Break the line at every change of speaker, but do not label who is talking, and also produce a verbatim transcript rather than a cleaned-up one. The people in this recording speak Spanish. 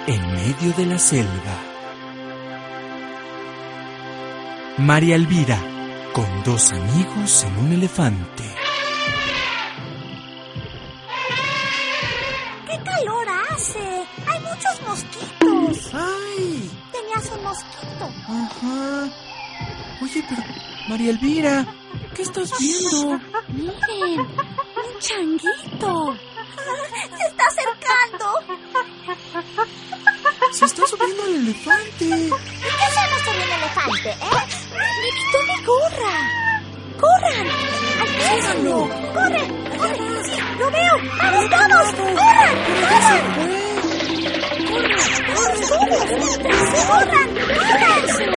en medio de la selva. María Elvira, con dos amigos en un elefante.
¡Qué calor hace! ¡Hay muchos mosquitos!
¡Ay!
Tenías un mosquito.
Ajá. Oye, pero María Elvira, ¿qué estás viendo?
Miren, un changuito. Se está acercando.
Se está subiendo al elefante.
¿Y qué hacemos con el elefante, eh? ¡Me quitó mi gorra! ¡Corran! ¡Alcánzalo! ¡Corre! ¡Corre! ¡Sí, lo veo! ¡Vamos, vamos! ¡Corran! ¡Corran! ¡Corran! ¡Corran! ¡Corran! ¡Corran!